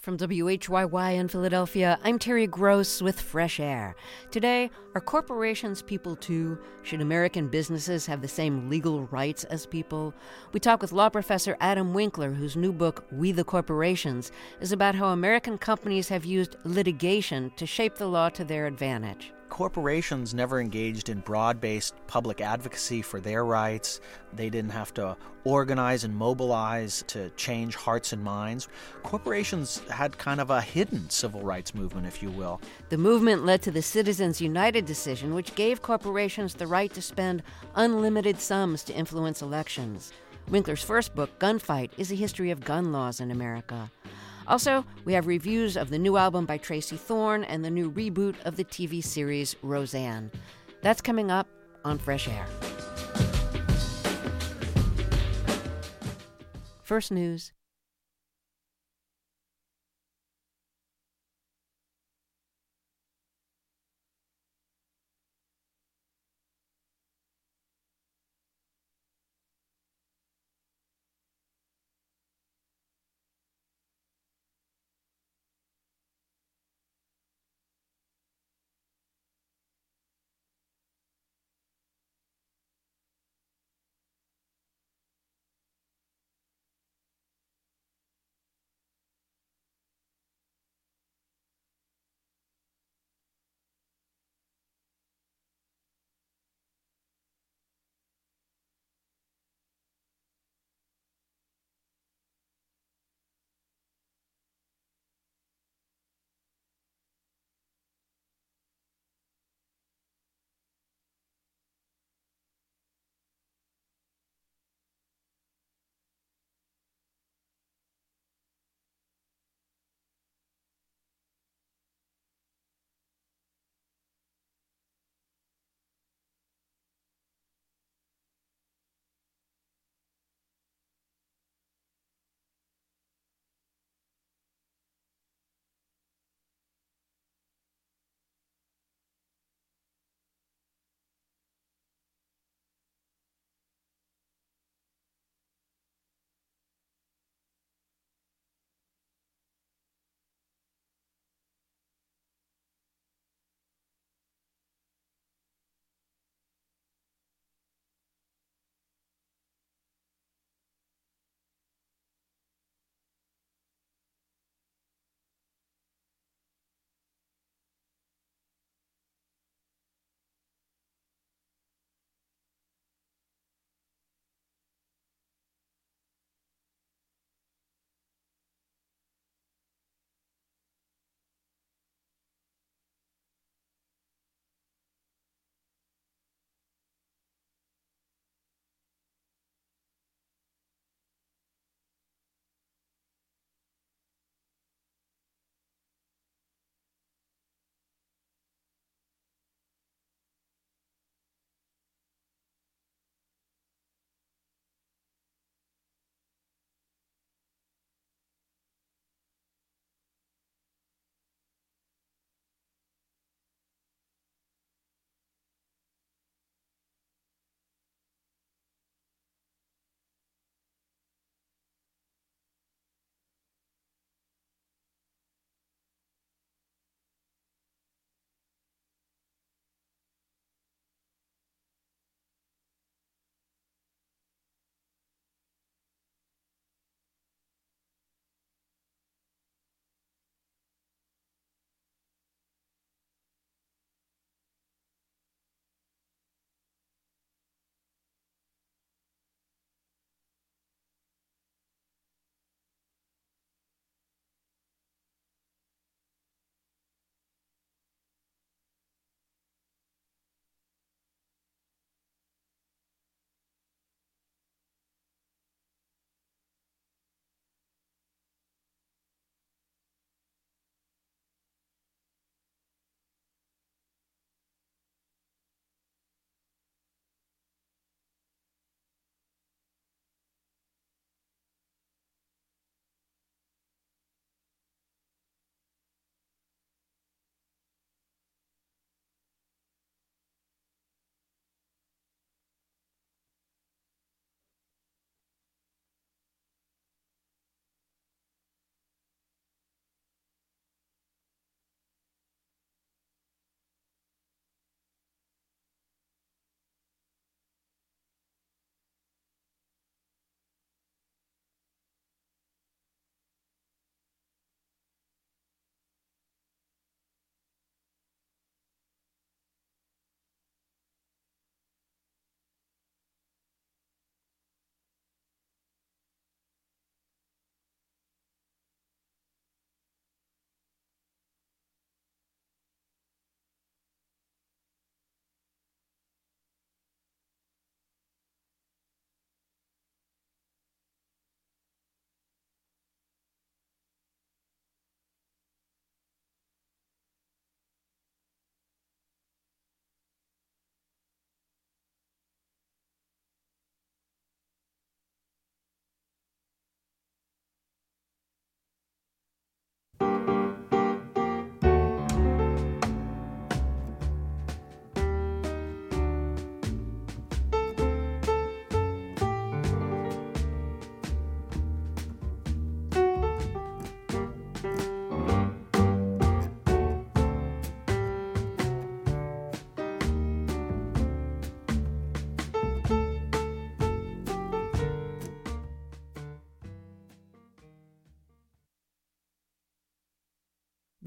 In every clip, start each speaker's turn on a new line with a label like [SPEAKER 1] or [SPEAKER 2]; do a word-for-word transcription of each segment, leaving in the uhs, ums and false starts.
[SPEAKER 1] From W H Y Y in Philadelphia, I'm Terry Gross with Fresh Air. Today, are corporations people too? Should American businesses have the same legal rights as people? We talk with law professor Adam Winkler, whose new book, We the Corporations, is about how American companies have used litigation to shape the law to their advantage.
[SPEAKER 2] Corporations never engaged in broad-based public advocacy for their rights. They didn't have to organize and mobilize to change hearts and minds. Corporations had kind of a hidden civil rights movement, if you will.
[SPEAKER 1] The movement led to the Citizens United decision, which gave corporations the right to spend unlimited sums to influence elections. Winkler's first book, Gunfight, is a history of gun laws in America. Also, we have reviews of the new album by Tracy Thorn and the new reboot of the T V series Roseanne. That's coming up on Fresh Air. First news.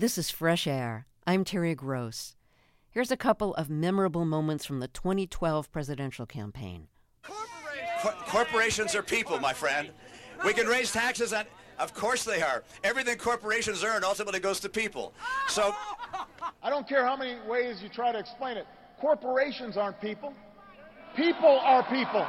[SPEAKER 1] This is Fresh Air. I'm Terry Gross. Here's a couple of memorable moments from the twenty twelve presidential campaign.
[SPEAKER 3] Cor- corporations are people, my friend. We can raise taxes on... Of course they are. Everything corporations earn ultimately goes to people. So...
[SPEAKER 4] I don't care how many ways you try to explain it. Corporations aren't people. People are people.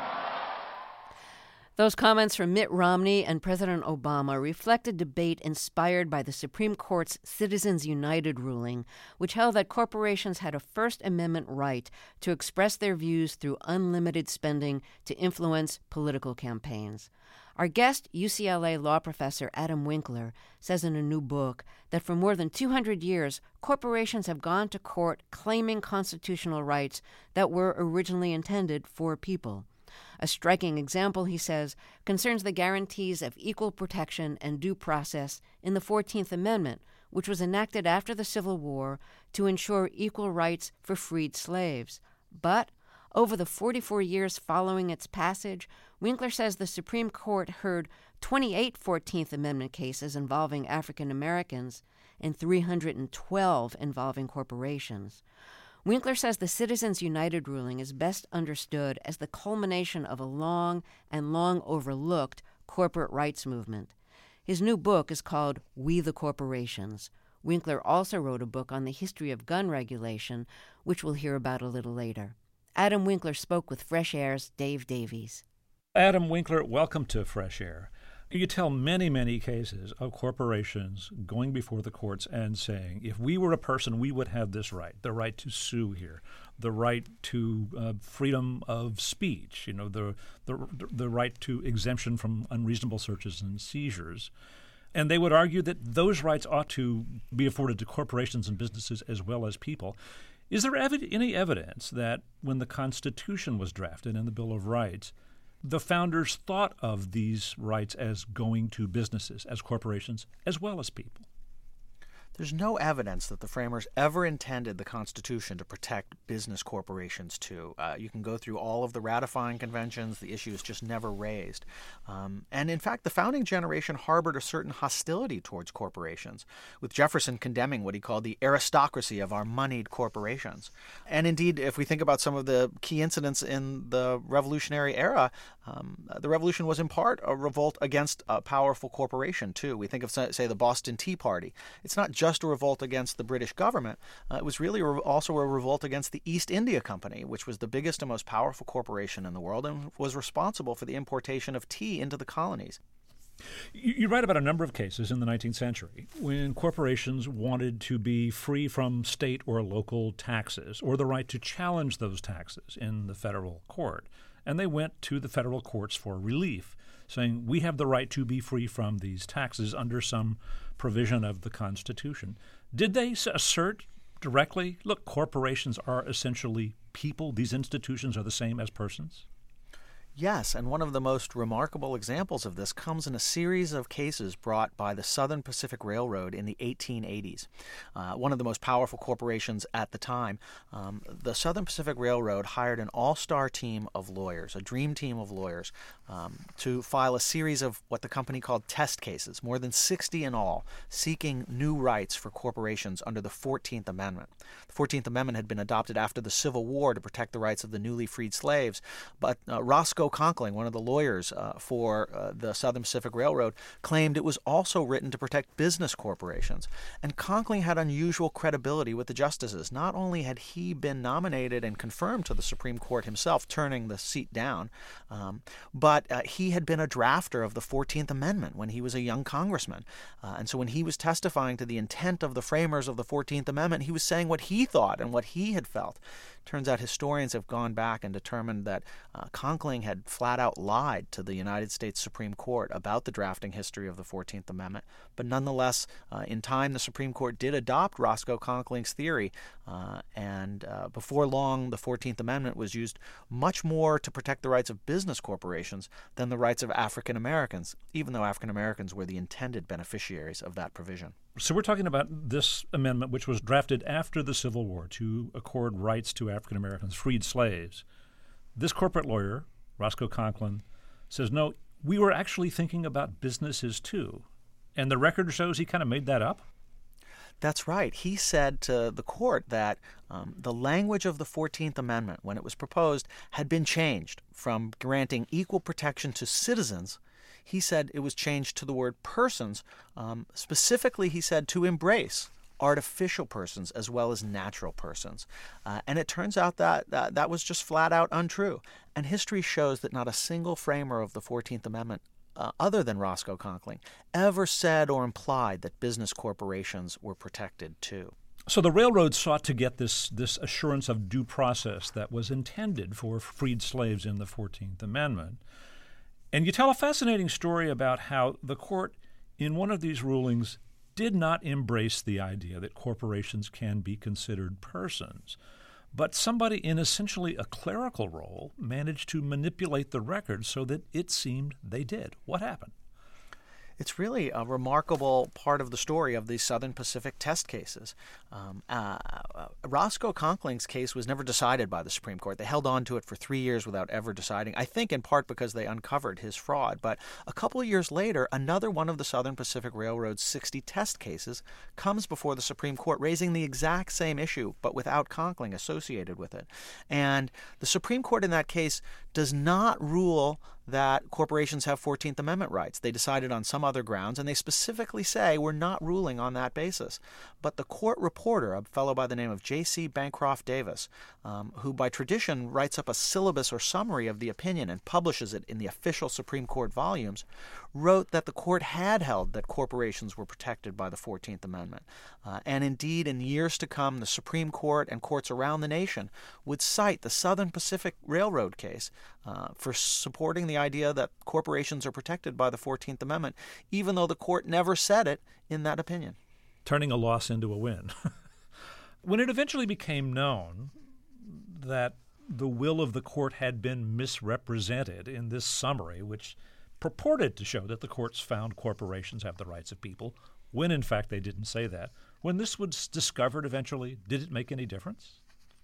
[SPEAKER 1] Those comments from Mitt Romney and President Obama reflect a debate inspired by the Supreme Court's Citizens United ruling, which held that corporations had a First Amendment right to express their views through unlimited spending to influence political campaigns. Our guest, U C L A law professor Adam Winkler, says in a new book that for more than two hundred years, corporations have gone to court claiming constitutional rights that were originally intended for people. A striking example, he says, concerns the guarantees of equal protection and due process in the fourteenth Amendment, which was enacted after the Civil War to ensure equal rights for freed slaves. But over the forty-four years following its passage, Winkler says the Supreme Court heard twenty-eight fourteenth Amendment cases involving African Americans and three hundred twelve involving corporations. Winkler says the Citizens United ruling is best understood as the culmination of a long and long overlooked corporate rights movement. His new book is called We the Corporations. Winkler also wrote a book on the history of gun regulation, which we'll hear about a little later. Adam Winkler spoke with Fresh Air's Dave Davies.
[SPEAKER 5] Adam Winkler, welcome to Fresh Air. You tell many, many cases of corporations going before the courts and saying, if we were a person, we would have this right, the right to sue here, the right to uh, freedom of speech, you know, the, the the right to exemption from unreasonable searches and seizures. And they would argue that those rights ought to be afforded to corporations and businesses as well as people. Is there ev- any evidence that when the Constitution was drafted and the Bill of Rights, the founders thought of these rights as going to businesses, as corporations, as well as people?
[SPEAKER 2] There's no evidence that the framers ever intended the Constitution to protect business corporations, too. Uh, you can go through all of the ratifying conventions. The issue is just never raised. Um, and in fact, the founding generation harbored a certain hostility towards corporations, with Jefferson condemning what he called the aristocracy of our moneyed corporations. And indeed, if we think about some of the key incidents in the Revolutionary era, um, the Revolution was in part a revolt against a powerful corporation, too. We think of, say, the Boston Tea Party. It's not just a revolt against the British government. Uh, it was really a re- also a revolt against the East India Company, which was the biggest and most powerful corporation in the world and was responsible for the importation of tea into the colonies.
[SPEAKER 5] You, you write about a number of cases in the nineteenth century when corporations wanted to be free from state or local taxes or the right to challenge those taxes in the federal court. And they went to the federal courts for relief, saying we have the right to be free from these taxes under some provision of the Constitution. Did they assert directly, look, corporations are essentially people, these institutions are the same as persons?
[SPEAKER 2] Yes, and one of the most remarkable examples of this comes in a series of cases brought by the Southern Pacific Railroad in the eighteen eighties. Uh, one of the most powerful corporations at the time. Um, the Southern Pacific Railroad hired an all-star team of lawyers, a dream team of lawyers, um, to file a series of what the company called test cases, more than sixty in all, seeking new rights for corporations under the fourteenth Amendment. The fourteenth Amendment had been adopted after the Civil War to protect the rights of the newly freed slaves, but uh, Roscoe Conkling, one of the lawyers uh, for uh, the Southern Pacific Railroad, claimed it was also written to protect business corporations. And Conkling had unusual credibility with the justices. Not only had he been nominated and confirmed to the Supreme Court himself, turning the seat down, um, but uh, he had been a drafter of the fourteenth Amendment when he was a young congressman. Uh, and so when he was testifying to the intent of the framers of the fourteenth Amendment, he was saying what he thought and what he had felt. Turns out historians have gone back and determined that uh, Conkling had flat out lied to the United States Supreme Court about the drafting history of the fourteenth Amendment. But nonetheless, uh, in time, the Supreme Court did adopt Roscoe Conkling's theory, uh, and uh, before long, the fourteenth Amendment was used much more to protect the rights of business corporations than the rights of African Americans, even though African Americans were the intended beneficiaries of that provision.
[SPEAKER 5] So we're talking about this amendment, which was drafted after the Civil War to accord rights to African Americans, freed slaves. This corporate lawyer, Roscoe Conkling, says, no, we were actually thinking about businesses too. And the record shows he kind of made that up?
[SPEAKER 2] That's right. He said to the court that um, the language of the fourteenth Amendment, when it was proposed, had been changed from granting equal protection to citizens. He said it was changed to the word persons. Um, specifically, he said to embrace artificial persons as well as natural persons. Uh, and it turns out that, that that was just flat out untrue. And history shows that not a single framer of the fourteenth Amendment, uh, other than Roscoe Conkling, ever said or implied that business corporations were protected too.
[SPEAKER 5] So the railroad sought to get this, this assurance of due process that was intended for freed slaves in the fourteenth Amendment. And you tell a fascinating story about how the court, in one of these rulings, did not embrace the idea that corporations can be considered persons. But somebody in essentially a clerical role managed to manipulate the record so that it seemed they did. What happened?
[SPEAKER 2] It's really a remarkable part of the story of these Southern Pacific test cases. Um, uh, uh, Roscoe Conkling's case was never decided by the Supreme Court. They held on to it for three years without ever deciding, I think in part because they uncovered his fraud. But a couple of years later, another one of the Southern Pacific Railroad's sixty test cases comes before the Supreme Court, raising the exact same issue, but without Conkling associated with it. And the Supreme Court in that case does not rule that corporations have fourteenth Amendment rights. They decided on some other grounds, and they specifically say we're not ruling on that basis. But the court reporter, a fellow by the name of J C Bancroft Davis, um, who by tradition writes up a syllabus or summary of the opinion and publishes it in the official Supreme Court volumes, wrote that the court had held that corporations were protected by the fourteenth Amendment. Uh, and indeed, in years to come, the Supreme Court and courts around the nation would cite the Southern Pacific Railroad case uh, for supporting the idea that corporations are protected by the fourteenth Amendment, even though the court never said it in that opinion.
[SPEAKER 5] Turning a loss into a win. When it eventually became known that the will of the court had been misrepresented in this summary, which purported to show that the courts found corporations have the rights of people, when in fact they didn't say that, when this was discovered eventually, did it make any difference?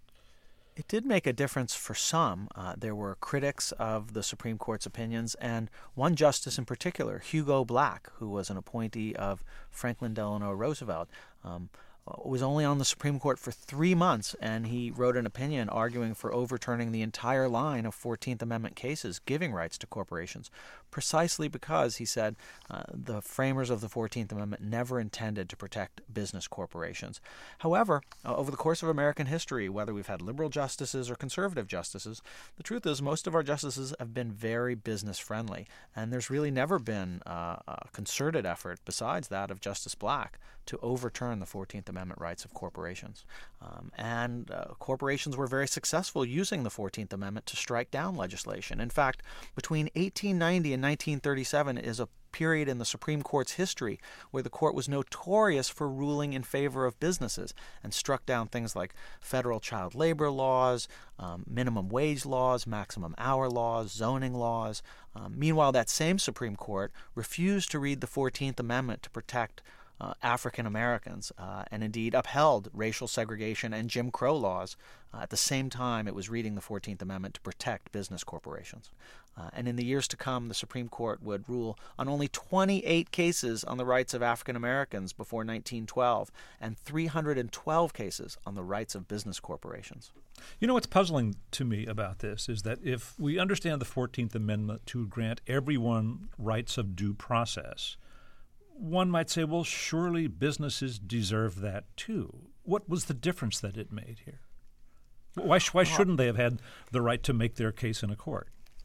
[SPEAKER 2] It did make a difference for some. Uh, there were critics of the Supreme Court's opinions, and one justice in particular, Hugo Black, who was an appointee of Franklin Delano Roosevelt, um, was only on the Supreme Court for three months, and he wrote an opinion arguing for overturning the entire line of fourteenth Amendment cases giving rights to corporations, precisely because, he said, uh, the framers of the fourteenth Amendment never intended to protect business corporations. However, uh, over the course of American history, whether we've had liberal justices or conservative justices, the truth is most of our justices have been very business-friendly, and there's really never been uh, a concerted effort, besides that of Justice Black, to overturn the fourteenth Amendment rights of corporations. Um, and uh, corporations were very successful using the fourteenth Amendment to strike down legislation. In fact, between eighteen ninety and nineteen thirty-seven is a period in the Supreme Court's history where the court was notorious for ruling in favor of businesses and struck down things like federal child labor laws, um, minimum wage laws, maximum hour laws, zoning laws. Um, meanwhile, that same Supreme Court refused to read the fourteenth Amendment to protect Uh, African Americans, uh, and indeed upheld racial segregation and Jim Crow laws. Uh, at the same time, it was reading the fourteenth Amendment to protect business corporations. Uh, and in the years to come, the Supreme Court would rule on only twenty-eight cases on the rights of African Americans before nineteen twelve, and three hundred twelve cases on the rights of business corporations.
[SPEAKER 5] You know what's puzzling to me about this is that if we understand the fourteenth Amendment to grant everyone rights of due process, one might say, well, surely businesses deserve that too. What was the difference that it made here? Why, why shouldn't they have had the right to make their case in a court?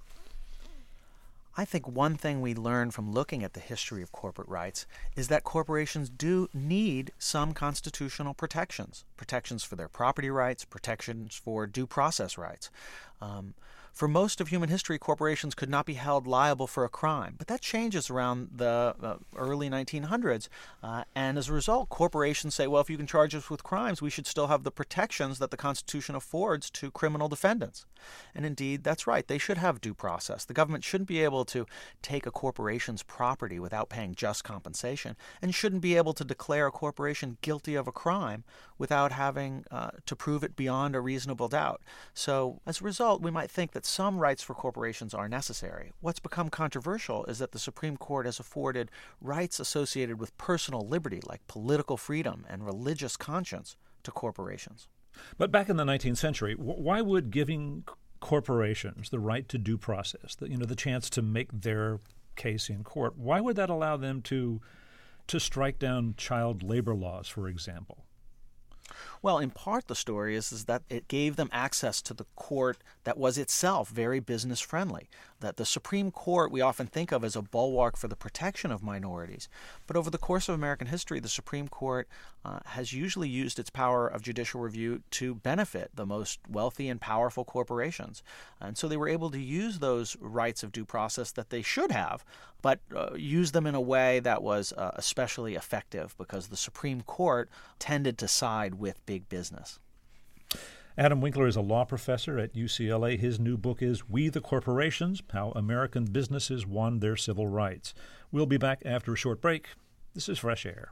[SPEAKER 2] I think one thing we learn from looking at the history of corporate rights is that corporations do need some constitutional protections. Protections for their property rights, protections for due process rights. Um, For most of human history, corporations could not be held liable for a crime. But that changes around the uh, early nineteen hundreds. Uh, and as a result, corporations say, well, if you can charge us with crimes, we should still have the protections that the Constitution affords to criminal defendants. And indeed, that's right. They should have due process. The government shouldn't be able to take a corporation's property without paying just compensation, and shouldn't be able to declare a corporation guilty of a crime without having uh, to prove it beyond a reasonable doubt. So as a result, we might think that that some rights for corporations are necessary. What's become controversial is that the Supreme Court has afforded rights associated with personal liberty, like political freedom and religious conscience, to corporations.
[SPEAKER 5] But back in the nineteenth century, why would giving corporations the right to due process, the, you know, the chance to make their case in court, why would that allow them to to strike down child labor laws, for example?
[SPEAKER 2] Well, in part, the story is, is that it gave them access to the court that was itself very business-friendly. That the Supreme Court we often think of as a bulwark for the protection of minorities. But over the course of American history, the Supreme Court uh, has usually used its power of judicial review to benefit the most wealthy and powerful corporations. And so they were able to use those rights of due process that they should have, but uh, use them in a way that was uh, especially effective because the Supreme Court tended to side with big business.
[SPEAKER 5] Adam Winkler is a law professor at U C L A. His new book is We the Corporations, How American Businesses Won Their Civil Rights. We'll be back after a short break. This is Fresh Air.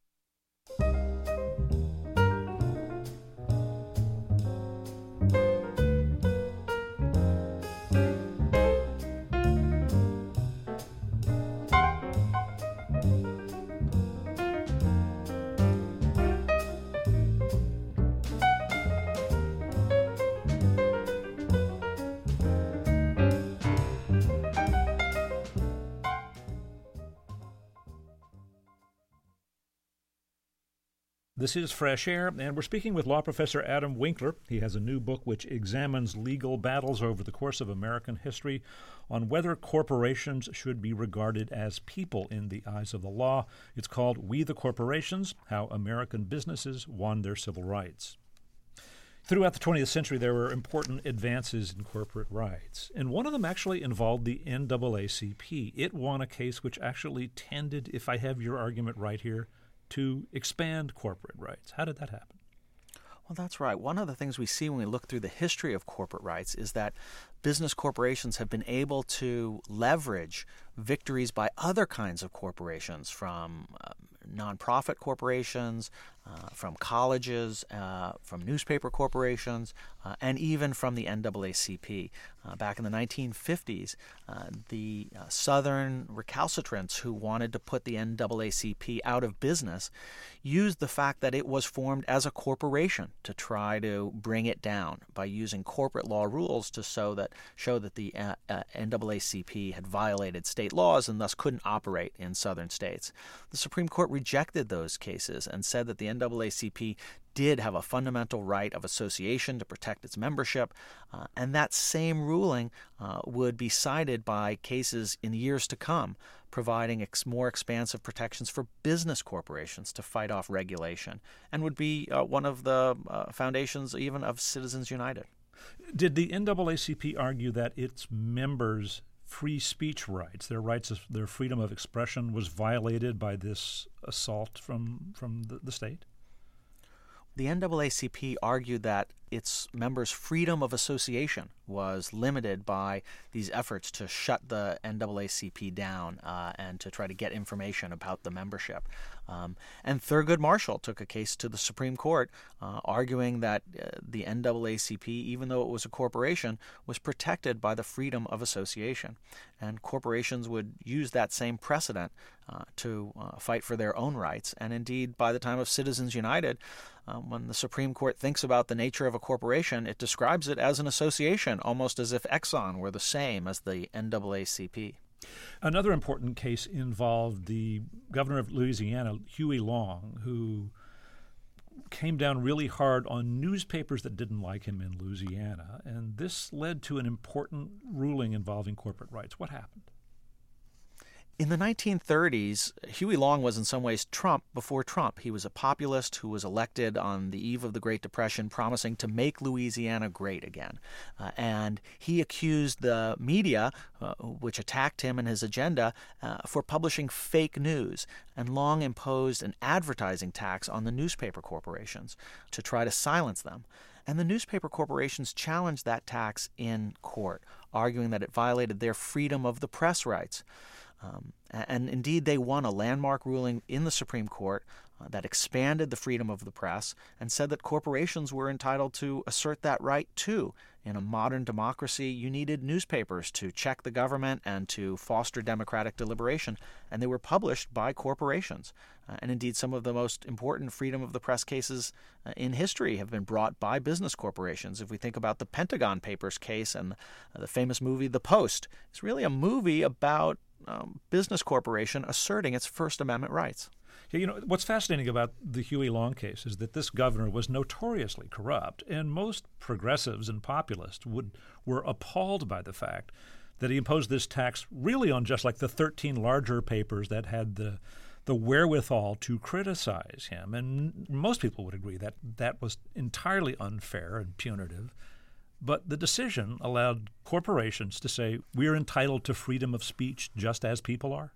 [SPEAKER 5] This is Fresh Air, and we're speaking with law professor Adam Winkler. He has a new book which examines legal battles over the course of American history on whether corporations should be regarded as people in the eyes of the law. It's called We the Corporations, How American Businesses Won Their Civil Rights. Throughout the twentieth century, there were important advances in corporate rights, and one of them actually involved the N double A C P. It won a case which actually tended, if I have your argument right here, to expand corporate rights. How did that happen?
[SPEAKER 2] Well, that's right. One of the things we see when we look through the history of corporate rights is that business corporations have been able to leverage victories by other kinds of corporations, from uh, nonprofit corporations, uh, from colleges, uh, from newspaper corporations, uh, and even from the N double A C P. Uh, back in the nineteen fifties, uh, the uh, Southern recalcitrants who wanted to put the N double A C P out of business used the fact that it was formed as a corporation to try to bring it down by using corporate law rules to show that show that the uh, uh, N double A C P had violated state laws and thus couldn't operate in southern states. The Supreme Court rejected those cases and said that the N double A C P did have a fundamental right of association to protect its membership, uh, and that same ruling uh, would be cited by cases in years to come, providing ex- more expansive protections for business corporations to fight off regulation, and would be uh, one of the uh, foundations even of Citizens United.
[SPEAKER 5] Did the N double A C P argue that its members' free speech rights, their rights, of, their freedom of expression, was violated by this assault from from the, the state?
[SPEAKER 2] The N double A C P argued that its members' freedom of association was limited by these efforts to shut the N double A C P down uh, and to try to get information about the membership. Um, and Thurgood Marshall took a case to the Supreme Court uh, arguing that uh, the N double A C P, even though it was a corporation, was protected by the freedom of association. And corporations would use that same precedent uh, to uh, fight for their own rights. And indeed, by the time of Citizens United, um, when the Supreme Court thinks about the nature of a corporation, it describes it as an association, almost as if Exxon were the same as the N double A C P.
[SPEAKER 5] Another important case involved the governor of Louisiana, Huey Long, who came down really hard on newspapers that didn't like him in Louisiana, and this led to an important ruling involving corporate rights. What happened?
[SPEAKER 2] In the nineteen thirties, Huey Long was in some ways Trump before Trump. He was a populist who was elected on the eve of the Great Depression, promising to make Louisiana great again. Uh, and he accused the media, uh, which attacked him and his agenda, uh, for publishing fake news. And Long imposed an advertising tax on the newspaper corporations to try to silence them. And the newspaper corporations challenged that tax in court, arguing that it violated their freedom of the press rights. Um, and indeed, they won a landmark ruling in the Supreme Court uh, that expanded the freedom of the press and said that corporations were entitled to assert that right too. In a modern democracy, you needed newspapers to check the government and to foster democratic deliberation, and they were published by corporations. Uh, and indeed, some of the most important freedom of the press cases uh, in history have been brought by business corporations. If we think about the Pentagon Papers case and uh, the famous movie The Post, it's really a movie about um, business corporation asserting its First Amendment rights.
[SPEAKER 5] Yeah, you know, what's fascinating about the Huey Long case is that this governor was notoriously corrupt, and most progressives and populists would were appalled by the fact that he imposed this tax really on just like the thirteen larger papers that had the the wherewithal to criticize him. And most people would agree that that was entirely unfair and punitive. But the decision allowed corporations to say, we're entitled to freedom of speech just as people are.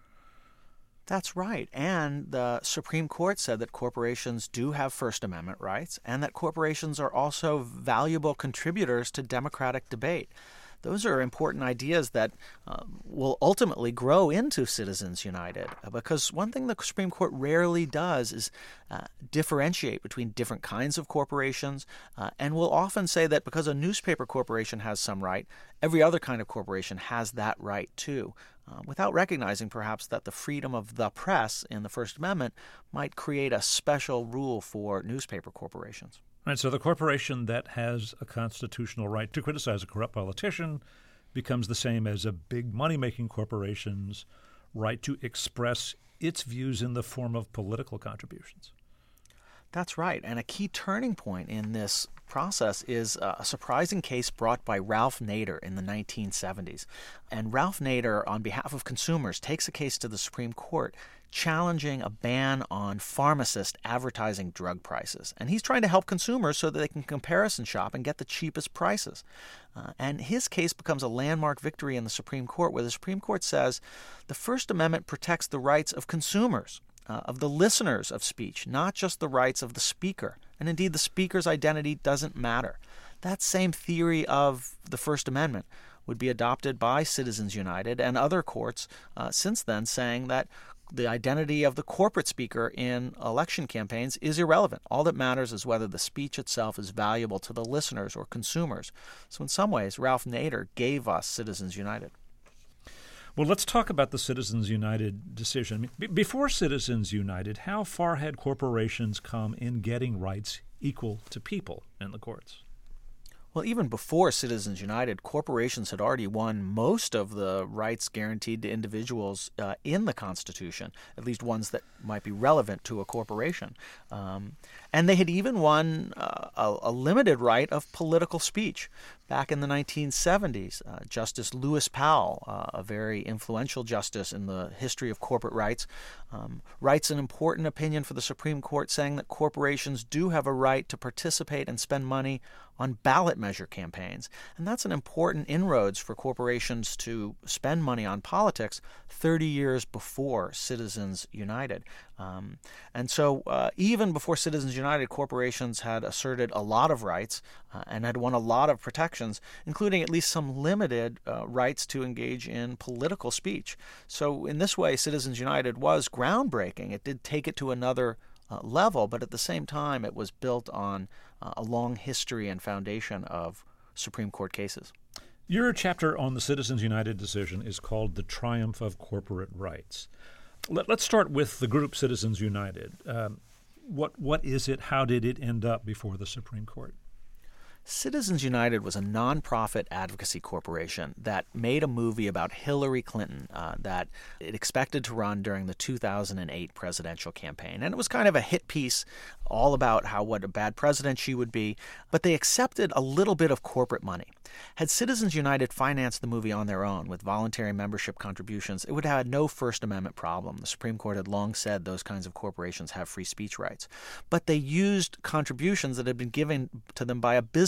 [SPEAKER 2] That's right. And the Supreme Court said that corporations do have First Amendment rights and that corporations are also valuable contributors to democratic debate. Those are important ideas that uh, will ultimately grow into Citizens United, because one thing the Supreme Court rarely does is uh, differentiate between different kinds of corporations, uh, and will often say that because a newspaper corporation has some right, every other kind of corporation has that right too, uh, without recognizing perhaps that the freedom of the press in the First Amendment might create a special rule for newspaper corporations.
[SPEAKER 5] Right, so the corporation that has a constitutional right to criticize a corrupt politician becomes the same as a big money-making corporation's right to express its views in the form of political contributions.
[SPEAKER 2] That's right. And a key turning point in this process is a surprising case brought by Ralph Nader in the nineteen seventies. And Ralph Nader, on behalf of consumers, takes a case to the Supreme Court challenging a ban on pharmacist advertising drug prices. And he's trying to help consumers so that they can comparison shop and get the cheapest prices. Uh, and his case becomes a landmark victory in the Supreme Court, where the Supreme Court says the First Amendment protects the rights of consumers, uh, of the listeners of speech, not just the rights of the speaker. And indeed, the speaker's identity doesn't matter. That same theory of the First Amendment would be adopted by Citizens United and other courts uh, since then, saying that the identity of the corporate speaker in election campaigns is irrelevant. All that matters is whether the speech itself is valuable to the listeners or consumers. So in some ways, Ralph Nader gave us Citizens United.
[SPEAKER 5] Well, let's talk about the Citizens United decision. I mean, b- before Citizens United, how far had corporations come in getting rights equal to people in the courts?
[SPEAKER 2] Well, even before Citizens United, corporations had already won most of the rights guaranteed to individuals uh, in the Constitution, at least ones that might be relevant to a corporation. Um, and they had even won uh, a, a limited right of political speech. Back in the nineteen seventies, uh, Justice Lewis Powell, uh, a very influential justice in the history of corporate rights, um, writes an important opinion for the Supreme Court saying that corporations do have a right to participate and spend money on ballot measure campaigns. And that's an important inroads for corporations to spend money on politics thirty years before Citizens United. Um, and so uh, even before Citizens United, corporations had asserted a lot of rights uh, and had won a lot of protections, including at least some limited uh, rights to engage in political speech. So in this way, Citizens United was groundbreaking. It did take it to another uh, level, but at the same time, it was built on uh, a long history and foundation of Supreme Court cases.
[SPEAKER 5] Your chapter on the Citizens United decision is called The Triumph of Corporate Rights. Let, let's start with the group Citizens United. Um, what what is it? How did it end up before the Supreme Court?
[SPEAKER 2] Citizens United was a nonprofit advocacy corporation that made a movie about Hillary Clinton uh, that it expected to run during the two thousand eight presidential campaign. And it was kind of a hit piece all about how what a bad president she would be, but they accepted a little bit of corporate money. Had Citizens United financed the movie on their own with voluntary membership contributions, it would have had no First Amendment problem. The Supreme Court had long said those kinds of corporations have free speech rights. But they used contributions that had been given to them by a business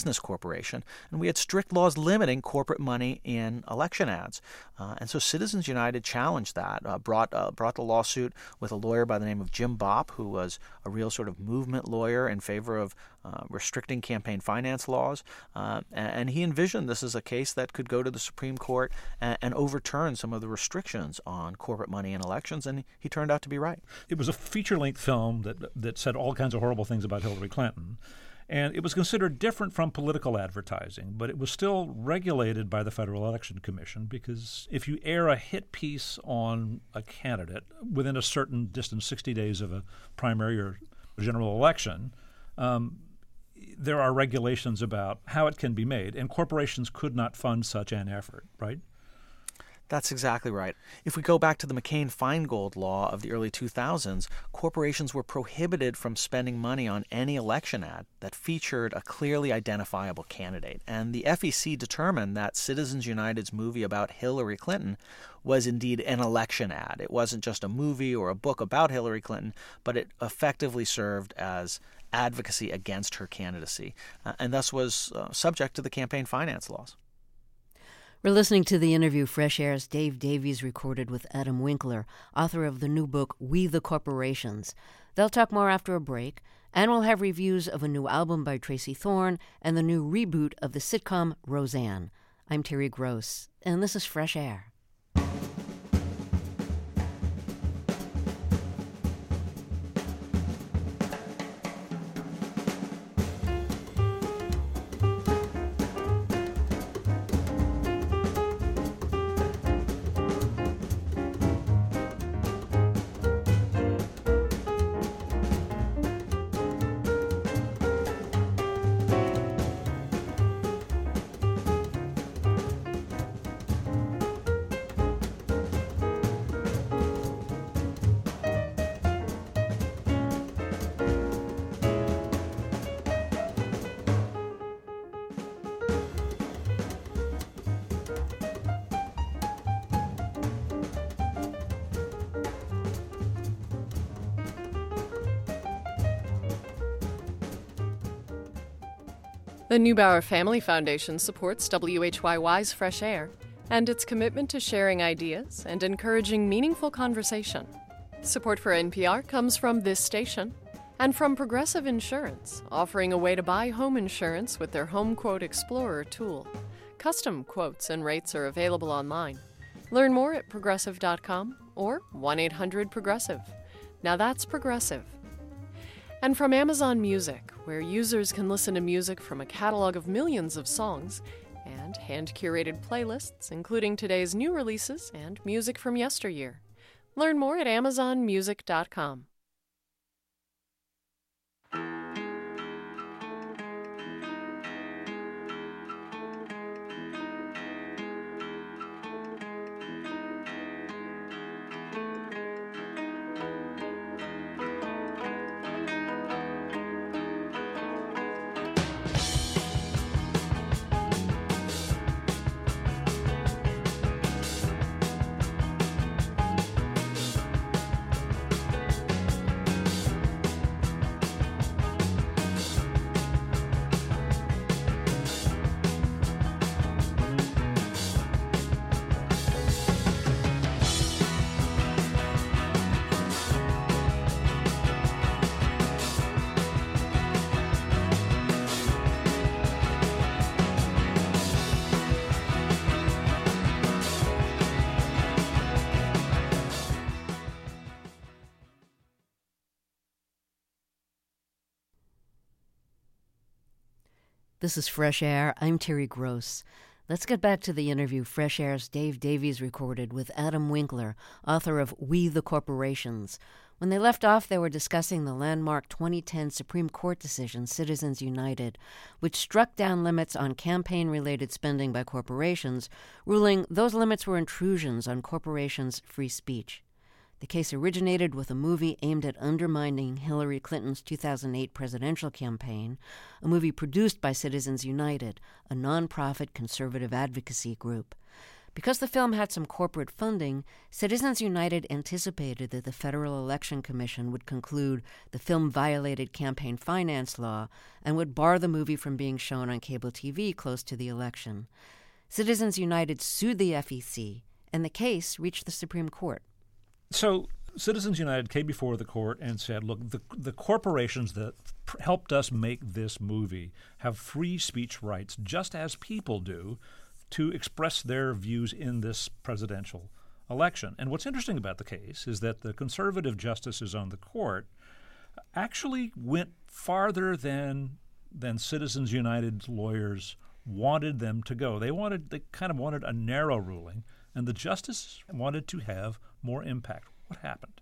[SPEAKER 2] business corporation, and we had strict laws limiting corporate money in election ads. Uh, and so Citizens United challenged that, uh, brought uh, brought the lawsuit with a lawyer by the name of Jim Bopp, who was a real sort of movement lawyer in favor of uh, restricting campaign finance laws. Uh, and he envisioned this as a case that could go to the Supreme Court and, and overturn some of the restrictions on corporate money in elections, and he turned out to be right.
[SPEAKER 5] It was a feature-length film that that said all kinds of horrible things about Hillary Clinton. And it was considered different from political advertising, but it was still regulated by the Federal Election Commission, because if you air a hit piece on a candidate within a certain distance, sixty days of a primary or general election, um, there are regulations about how it can be made, and corporations could not fund such an effort, right?
[SPEAKER 2] That's exactly right. If we go back to the McCain-Feingold law of the early two thousands, corporations were prohibited from spending money on any election ad that featured a clearly identifiable candidate. And the F E C determined that Citizens United's movie about Hillary Clinton was indeed an election ad. It wasn't just a movie or a book about Hillary Clinton, but it effectively served as advocacy against her candidacy, uh, and thus was uh, subject to the campaign finance laws.
[SPEAKER 1] We're listening to the interview Fresh Air's Dave Davies recorded with Adam Winkler, author of the new book, We the Corporations. They'll talk more after a break, and we'll have reviews of a new album by Tracy Thorn and the new reboot of the sitcom Roseanne. I'm Terry Gross, and this is Fresh Air.
[SPEAKER 6] The Neubauer Family Foundation supports W H Y Y's Fresh Air and its commitment to sharing ideas and encouraging meaningful conversation. Support for N P R comes from this station and from Progressive Insurance, offering a way to buy home insurance with their Home Quote Explorer tool. Custom quotes and rates are available online. Learn more at progressive dot com or one eight hundred progressive. Now that's Progressive. And from Amazon Music, where users can listen to music from a catalog of millions of songs and hand-curated playlists, including today's new releases and music from yesteryear. Learn more at amazon music dot com.
[SPEAKER 1] This is Fresh Air. I'm Terry Gross. Let's get back to the interview Fresh Air's Dave Davies recorded with Adam Winkler, author of We the Corporations. When they left off, they were discussing the landmark twenty ten Supreme Court decision, Citizens United, which struck down limits on campaign-related spending by corporations, ruling those limits were intrusions on corporations' free speech. The case originated with a movie aimed at undermining Hillary Clinton's two thousand eight presidential campaign, a movie produced by Citizens United, a nonprofit conservative advocacy group. Because the film had some corporate funding, Citizens United anticipated that the Federal Election Commission would conclude the film violated campaign finance law and would bar the movie from being shown on cable T V close to the election. Citizens United sued the F E C, and the case reached the Supreme Court.
[SPEAKER 5] So Citizens United came before the court and said, look, the, the corporations that pr- helped us make this movie have free speech rights just as people do to express their views in this presidential election. And what's interesting about the case is that the conservative justices on the court actually went farther than than Citizens United's lawyers wanted them to go. They wanted they kind of wanted a narrow ruling, and the justices wanted to have more impact. What happened?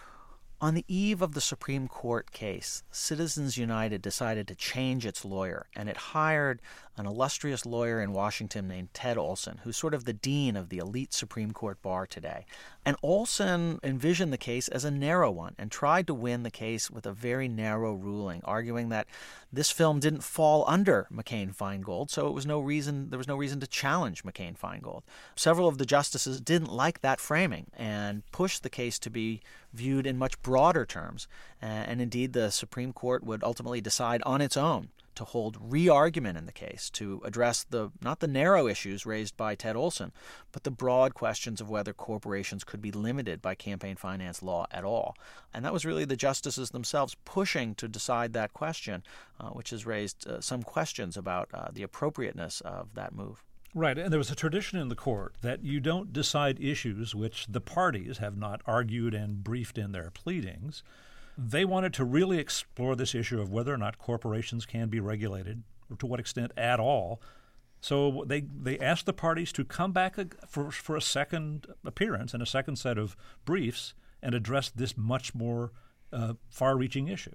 [SPEAKER 2] On the eve of the Supreme Court case, Citizens United decided to change its lawyer, and it hired an illustrious lawyer in Washington named Ted Olson, who's sort of the dean of the elite Supreme Court bar today. And Olson envisioned the case as a narrow one and tried to win the case with a very narrow ruling, arguing that this film didn't fall under McCain-Feingold, so it was no reason there was no reason to challenge McCain-Feingold. Several of the justices didn't like that framing and pushed the case to be viewed in much broader terms. Uh, and indeed, the Supreme Court would ultimately decide on its own to hold re-argument in the case to address the not the narrow issues raised by Ted Olson, but the broad questions of whether corporations could be limited by campaign finance law at all. And that was really the justices themselves pushing to decide that question, uh, which has raised uh, some questions about uh, the appropriateness of that move.
[SPEAKER 5] Right, and there was a tradition in the court that you don't decide issues which the parties have not argued and briefed in their pleadings. They wanted to really explore this issue of whether or not corporations can be regulated, or to what extent at all. So they they asked the parties to come back for, for a second appearance and a second set of briefs and address this much more uh, far-reaching issue.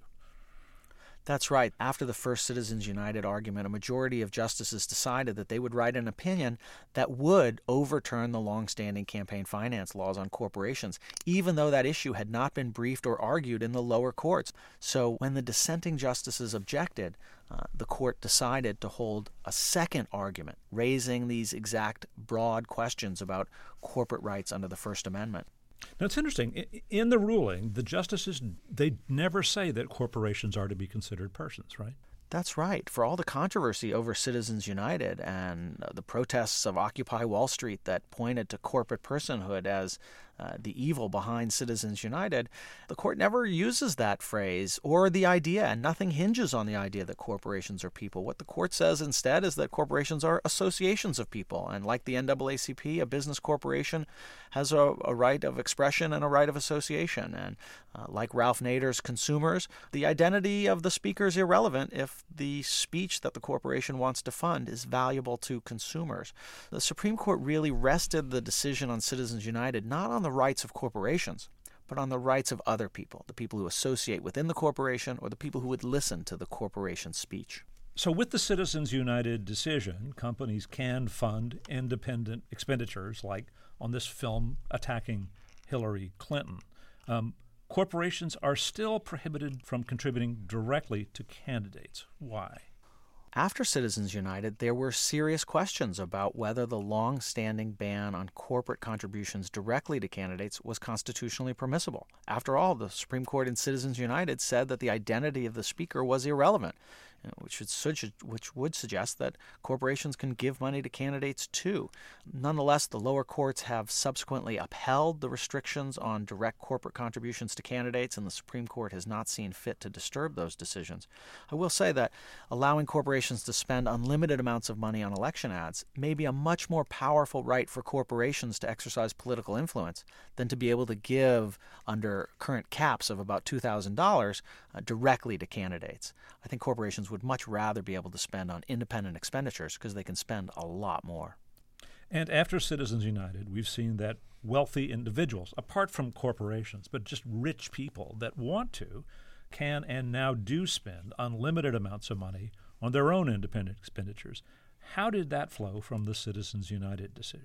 [SPEAKER 2] That's right. After the first Citizens United argument, a majority of justices decided that they would write an opinion that would overturn the long-standing campaign finance laws on corporations, even though that issue had not been briefed or argued in the lower courts. So when the dissenting justices objected, uh, the court decided to hold a second argument, raising these exact broad questions about corporate rights under the First Amendment.
[SPEAKER 5] Now, it's interesting. In the ruling, the justices, they never say that corporations are to be considered persons, right?
[SPEAKER 2] That's right. For all the controversy over Citizens United and uh, the protests of Occupy Wall Street that pointed to corporate personhood as uh, the evil behind Citizens United, the court never uses that phrase or the idea, and nothing hinges on the idea that corporations are people. What the court says instead is that corporations are associations of people, and like the N double A C P, a business corporation has a, a right of expression and a right of association. And uh, like Ralph Nader's Consumers, the identity of the speaker is irrelevant if the speech that the corporation wants to fund is valuable to consumers. The Supreme Court really rested the decision on Citizens United not on the rights of corporations, but on the rights of other people, the people who associate within the corporation or the people who would listen to the corporation's speech.
[SPEAKER 5] So with the Citizens United decision, companies can fund independent expenditures, like on this film attacking Hillary Clinton. Um, corporations are still prohibited from contributing directly to candidates. Why?
[SPEAKER 2] After Citizens United, there were serious questions about whether the long-standing ban on corporate contributions directly to candidates was constitutionally permissible. After all, the Supreme Court in Citizens United said that the identity of the speaker was irrelevant, which would, which would suggest that corporations can give money to candidates too. Nonetheless, the lower courts have subsequently upheld the restrictions on direct corporate contributions to candidates, and the Supreme Court has not seen fit to disturb those decisions. I will say that allowing corporations to spend unlimited amounts of money on election ads may be a much more powerful right for corporations to exercise political influence than to be able to give, under current caps of about two thousand dollars, uh, directly to candidates. I think corporations would much rather be able to spend on independent expenditures because they can spend a lot more.
[SPEAKER 5] And after Citizens United, we've seen that wealthy individuals, apart from corporations, but just rich people that want to, can and now do spend unlimited amounts of money on their own independent expenditures. How did that flow from the Citizens United decision?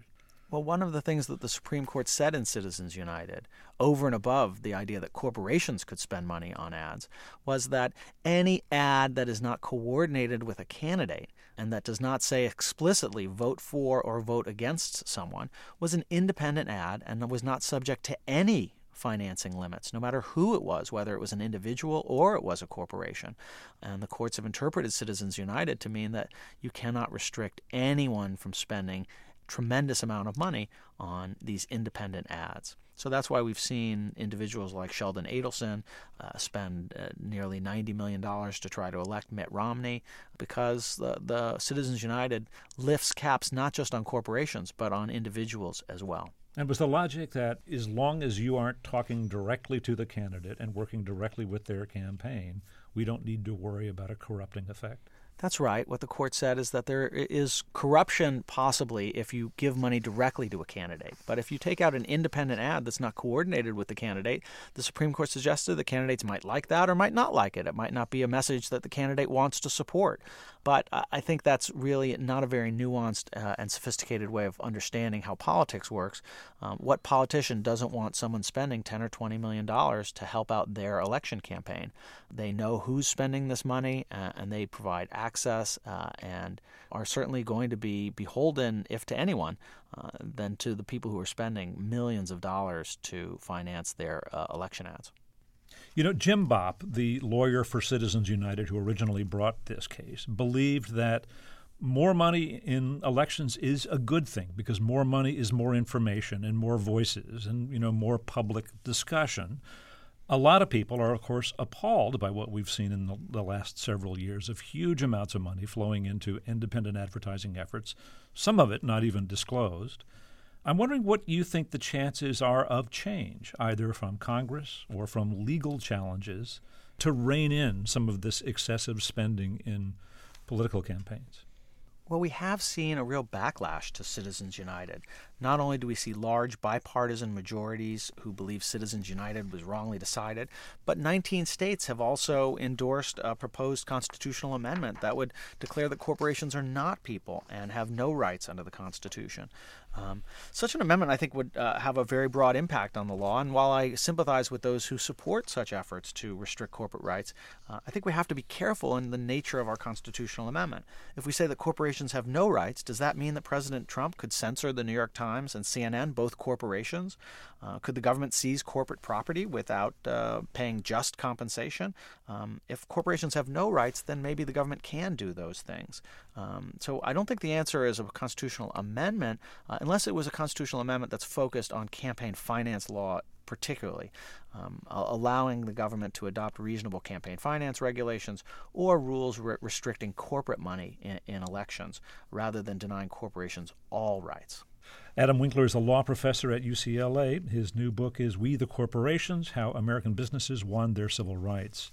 [SPEAKER 2] Well, one of the things that the Supreme Court said in Citizens United, over and above the idea that corporations could spend money on ads, was that any ad that is not coordinated with a candidate and that does not say explicitly vote for or vote against someone was an independent ad and was not subject to any financing limits, no matter who it was, whether it was an individual or it was a corporation. And the courts have interpreted Citizens United to mean that you cannot restrict anyone from spending tremendous amount of money on these independent ads. So that's why we've seen individuals like Sheldon Adelson uh, spend uh, nearly ninety million dollars to try to elect Mitt Romney, because the, the Citizens United lifts caps not just on corporations, but on individuals as well.
[SPEAKER 5] And was the logic that as long as you aren't talking directly to the candidate and working directly with their campaign, we don't need to worry about a corrupting effect?
[SPEAKER 2] That's right. What the court said is that there is corruption possibly if you give money directly to a candidate. But if you take out an independent ad that's not coordinated with the candidate, the Supreme Court suggested the candidates might like that or might not like it. It might not be a message that the candidate wants to support. But I think that's really not a very nuanced uh, and sophisticated way of understanding how politics works. Um, what politician doesn't want someone spending ten or twenty million dollars to help out their election campaign? They know who's spending this money, uh, and they provide access uh, and are certainly going to be beholden, if to anyone, uh, than to the people who are spending millions of dollars to finance their uh, election ads.
[SPEAKER 5] You know, Jim Bopp, the lawyer for Citizens United who originally brought this case, believed that more money in elections is a good thing because more money is more information and more voices and, you know, more public discussion. A lot of people are, of course, appalled by what we've seen in the, the last several years of huge amounts of money flowing into independent advertising efforts, some of it not even disclosed. I'm wondering what you think the chances are of change, either from Congress or from legal challenges, to rein in some of this excessive spending in political campaigns.
[SPEAKER 2] Well, we have seen a real backlash to Citizens United. Not only do we see large bipartisan majorities who believe Citizens United was wrongly decided, but nineteen states have also endorsed a proposed constitutional amendment that would declare that corporations are not people and have no rights under the Constitution. Um, such an amendment, I think, would uh, have a very broad impact on the law. And while I sympathize with those who support such efforts to restrict corporate rights, uh, I think we have to be careful in the nature of our constitutional amendment. If we say that corporations have no rights, does that mean that President Trump could censor the New York Times and C N N, both corporations? Uh, could the government seize corporate property without uh, paying just compensation? Um, if corporations have no rights, then maybe the government can do those things. Um, so I don't think the answer is a constitutional amendment, uh, unless it was a constitutional amendment that's focused on campaign finance law particularly, um, allowing the government to adopt reasonable campaign finance regulations or rules re- restricting corporate money in, in elections rather than denying corporations all rights.
[SPEAKER 5] Adam Winkler is a law professor at U C L A. His new book is We the Corporations, How American Businesses Won Their Civil Rights.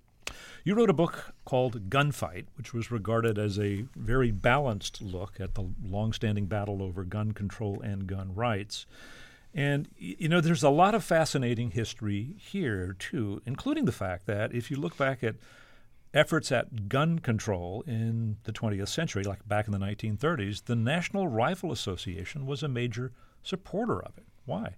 [SPEAKER 5] You wrote a book called Gunfight, which was regarded as a very balanced look at the longstanding battle over gun control and gun rights. And, you know, there's a lot of fascinating history here, too, including the fact that if you look back at efforts at gun control in the twentieth century, like back in the nineteen thirties, the National Rifle Association was a major supporter of it. Why?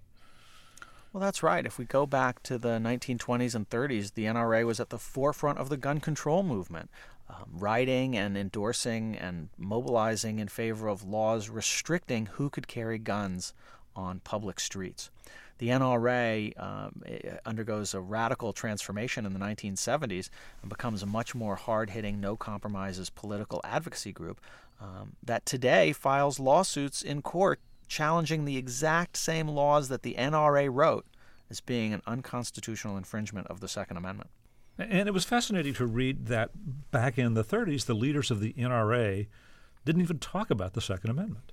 [SPEAKER 2] Well, that's right. If we go back to the nineteen twenties and thirties, the N R A was at the forefront of the gun control movement, um, writing and endorsing and mobilizing in favor of laws restricting who could carry guns on public streets. The N R A um, undergoes a radical transformation in the nineteen seventies and becomes a much more hard-hitting, no-compromises political advocacy group um, that today files lawsuits in court challenging the exact same laws that the N R A wrote as being an unconstitutional infringement of the Second Amendment.
[SPEAKER 5] And it was fascinating to read that back in the thirties, the leaders of the N R A didn't even talk about the Second Amendment.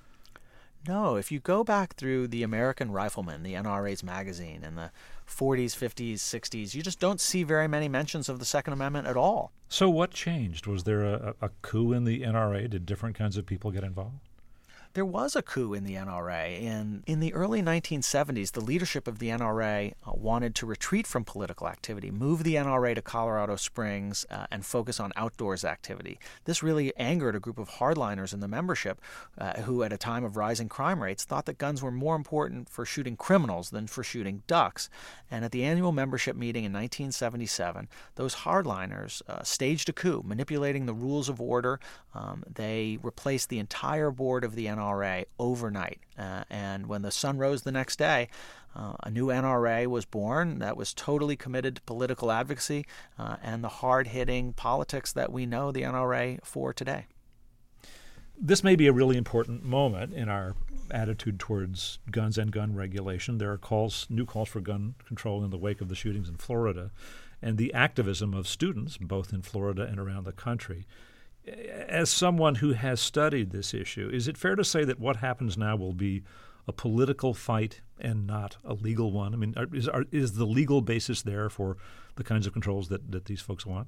[SPEAKER 2] No, if you go back through the American Rifleman, the N R A's magazine, in the forties, fifties, sixties, you just don't see very many mentions of the Second Amendment at all.
[SPEAKER 5] So what changed? Was there a, a coup in the N R A? Did different kinds of people get involved?
[SPEAKER 2] there was a coup in the N R A. In, in the early nineteen seventies, the leadership of the N R A uh, wanted to retreat from political activity, move the N R A to Colorado Springs, uh, and focus on outdoors activity. This really angered a group of hardliners in the membership uh, who, at a time of rising crime rates, thought that guns were more important for shooting criminals than for shooting ducks. And at the annual membership meeting in nineteen seventy-seven, those hardliners uh, staged a coup, manipulating the rules of order. Um, they replaced the entire board of the N R A overnight. Uh, and when the sun rose the next day, uh, a new N R A was born that was totally committed to political advocacy uh, and the hard-hitting politics that we know the N R A for today.
[SPEAKER 5] This may be a really important moment in our attitude towards guns and gun regulation. There are calls, new calls for gun control in the wake of the shootings in Florida, and the activism of students, both in Florida and around the country. As someone who has studied this issue, is it fair to say that what happens now will be a political fight and not a legal one? I mean, are, is, are, is the legal basis there for the kinds of controls that, that these folks want?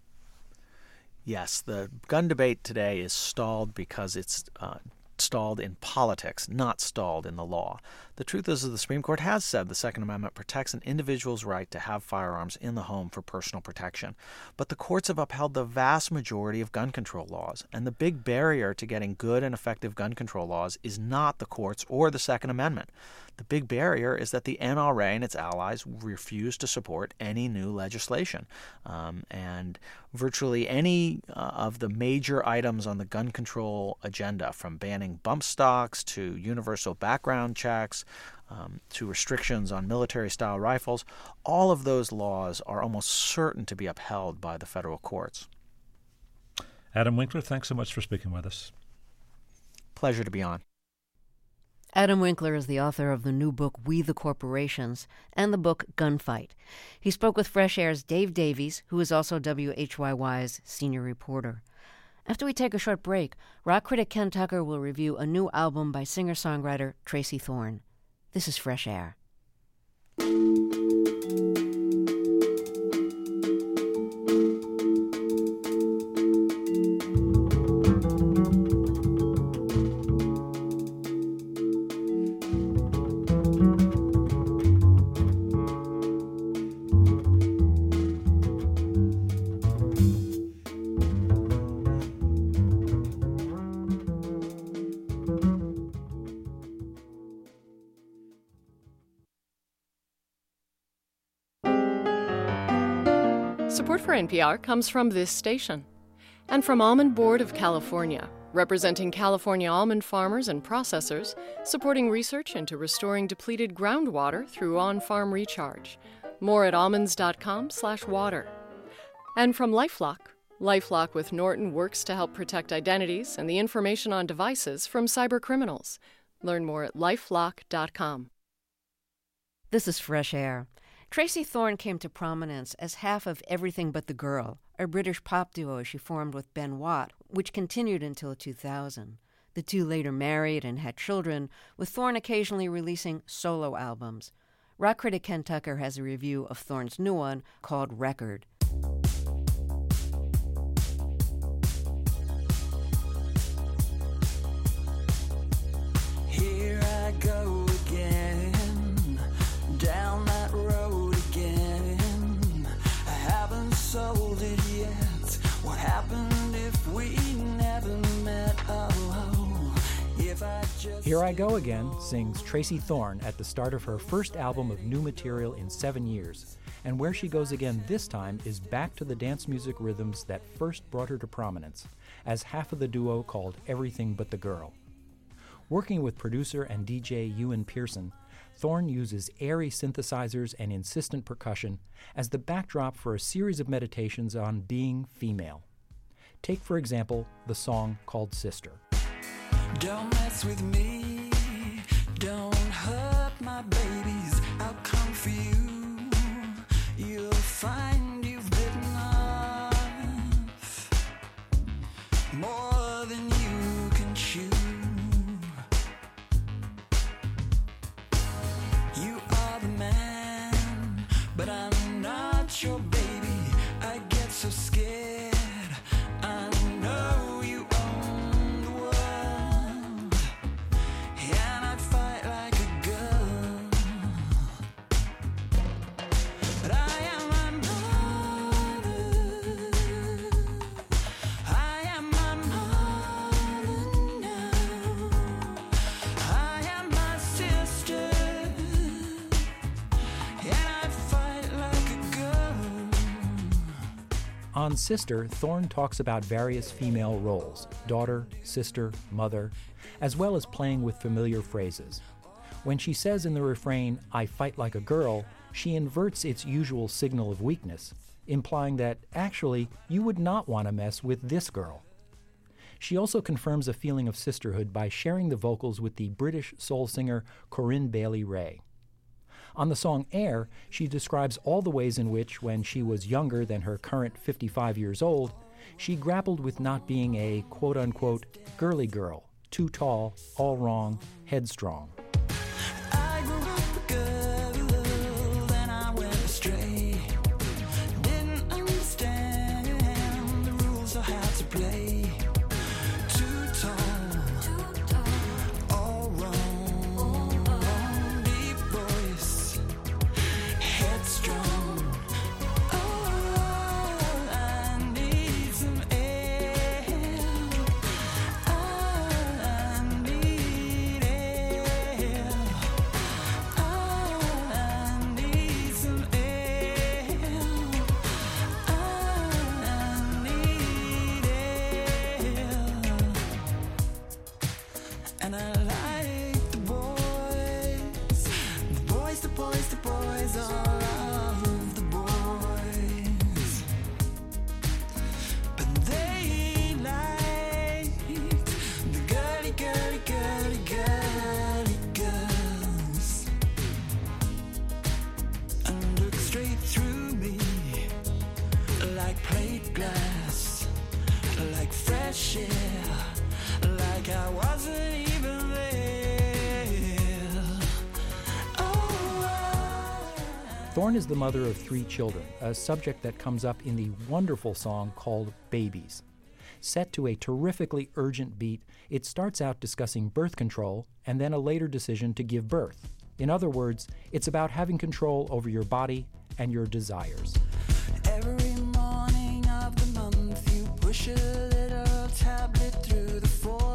[SPEAKER 2] Yes, the gun debate today is stalled because it's uh, stalled in politics, not stalled in the law. The truth is that the Supreme Court has said the Second Amendment protects an individual's right to have firearms in the home for personal protection. But the courts have upheld the vast majority of gun control laws, and the big barrier to getting good and effective gun control laws is not the courts or the Second Amendment. The big barrier is that the N R A and its allies refuse to support any new legislation. Um, and virtually any uh, of the major items on the gun control agenda, from banning bump stocks to universal background checks um, to restrictions on military-style rifles, all of those laws are almost certain to be upheld by the federal courts.
[SPEAKER 5] Adam Winkler, thanks so much for speaking with us.
[SPEAKER 2] Pleasure to be on.
[SPEAKER 1] Adam Winkler is the author of the new book, We the Corporations, and the book Gunfight. He spoke with Fresh Air's Dave Davies, who is also W H Y Y's senior reporter. After we take a short break, rock critic Ken Tucker will review a new album by singer-songwriter Tracy Thorn. This is Fresh Air.
[SPEAKER 6] Support for N P R comes from this station and from Almond Board of California, representing California almond farmers and processors, supporting research into restoring depleted groundwater through on-farm recharge. More at almonds.com slash water. And from LifeLock. LifeLock with Norton works to help protect identities and the information on devices from cybercriminals. Learn more at lifelock dot com.
[SPEAKER 1] This is Fresh Air. Tracy Thorn came to prominence as half of Everything But the Girl, a British pop duo she formed with Ben Watt, which continued until two thousand. The two later married and had children, with Thorn occasionally releasing solo albums. Rock critic Ken Tucker has a review of Thorn's new one called Record.
[SPEAKER 7] Here I go again, down that road again. I haven't sold it yet. What happened if we never met? Oh, if I just...
[SPEAKER 8] Here I Go Again sings Tracy Thorn at the start of her first album of new material in seven years. And where she goes again this time is back to the dance music rhythms that first brought her to prominence, as half of the duo called Everything But the Girl. Working with producer and D J Ewan Pearson, Thorn uses airy synthesizers and insistent percussion as the backdrop for a series of meditations on being female. Take, for example, the song called Sister.
[SPEAKER 7] Don't mess with me, don't hurt my babies, I'll come for you. You'll find you've bitten off more than you can chew. You are the man, but I'm not your baby. I get so scared, I know you own the world.
[SPEAKER 8] On Sister, Thorne talks about various female roles, daughter, sister, mother, as well as playing with familiar phrases. When she says in the refrain, "I fight like a girl," she inverts its usual signal of weakness, implying that, actually, you would not want to mess with this girl. She also confirms a feeling of sisterhood by sharing the vocals with the British soul singer Corinne Bailey Rae. On the song Air, she describes all the ways in which, when she was younger than her current fifty-five years old, she grappled with not being a quote-unquote girly girl, too tall, all wrong, headstrong.
[SPEAKER 7] I grew up a girl, then I went astray. Didn't understand the rules of how to play. Too tall, all wrong, deep voice, headstrong. Oh, I need some air. I need air. I need some air. I need air. And I like the boys, the boys, the boys, the boys, all of the boys. But they liked the girly, girly, girly, girly girls. And looked straight through me like plate glass, like fresh air, like I wasn't even there. Oh, I-
[SPEAKER 8] Thorne is the mother of three children, a subject that comes up in the wonderful song called Babies. Set to a terrifically urgent beat, it starts out discussing birth control and then a later decision to give birth. In other words, it's about having control over your body and your desires.
[SPEAKER 7] Every morning of the month you push a little tablet through the foil.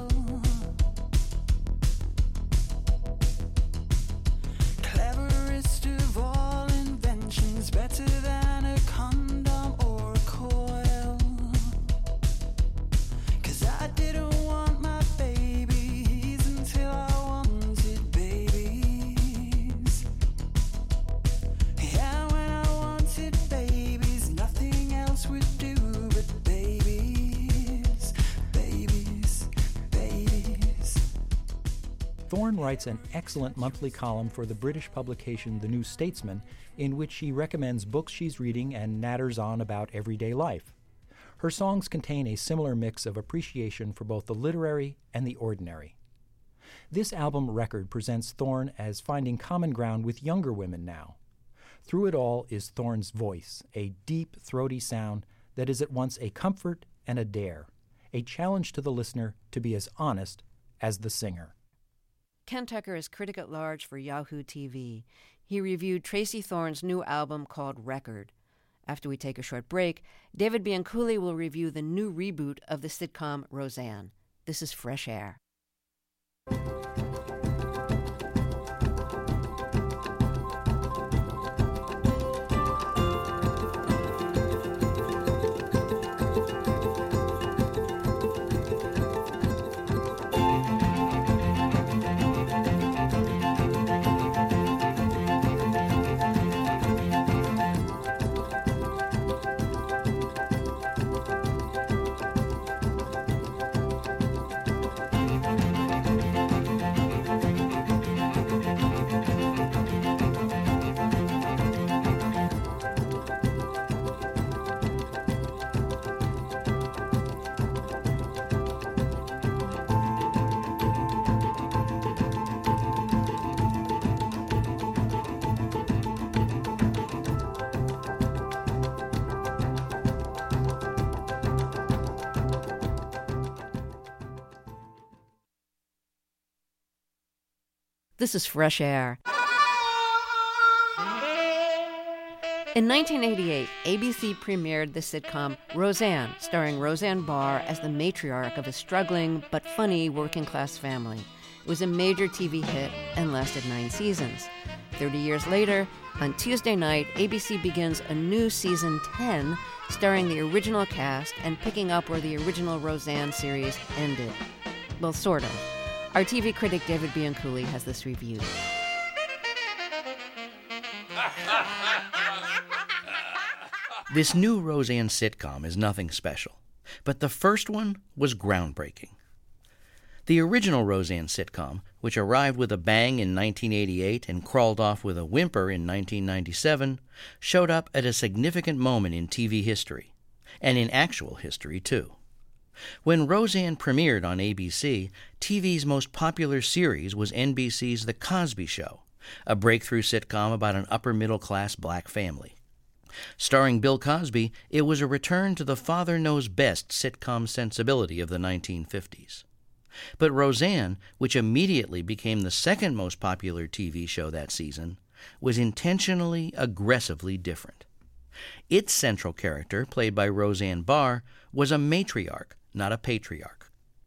[SPEAKER 7] Cleverest of all inventions, better than a condom or a coil. 'Cause I didn't want my babies until I wanted babies. Yeah, when I wanted babies, nothing else would do but babies, babies, babies.
[SPEAKER 8] Thorne writes an excellent monthly column for the British publication The New Statesman, in which she recommends books she's reading and natters on about everyday life. Her songs contain a similar mix of appreciation for both the literary and the ordinary. This album Record presents Thorne as finding common ground with younger women now. Through it all is Thorne's voice, a deep, throaty sound that is at once a comfort and a dare, a challenge to the listener to be as honest as the singer.
[SPEAKER 1] Ken Tucker is critic at large for Yahoo T V. He reviewed Tracy Thorne's new album called Record. After we take a short break, David Bianculli will review the new reboot of the sitcom Roseanne. This is Fresh Air. This is Fresh Air. In nineteen eighty-eight, A B C premiered the sitcom Roseanne, starring Roseanne Barr as the matriarch of a struggling but funny working-class family. It was a major T V hit and lasted nine seasons. Thirty years later, on Tuesday night, A B C begins a new season ten starring the original cast and picking up where the original Roseanne series ended. Well, sort of. Our T V critic David Bianculli has this review.
[SPEAKER 9] This new Roseanne sitcom is nothing special, but the first one was groundbreaking. The original Roseanne sitcom, which arrived with a bang in nineteen eighty-eight and crawled off with a whimper in nineteen ninety-seven, showed up at a significant moment in T V history, and in actual history, too. When Roseanne premiered on A B C, T V's most popular series was N B C's The Cosby Show, a breakthrough sitcom about an upper-middle-class black family. Starring Bill Cosby, it was a return to the father-knows-best sitcom sensibility of the nineteen fifties. But Roseanne, which immediately became the second most popular T V show that season, was intentionally, aggressively different. Its central character, played by Roseanne Barr, was a matriarch, not a patriarch.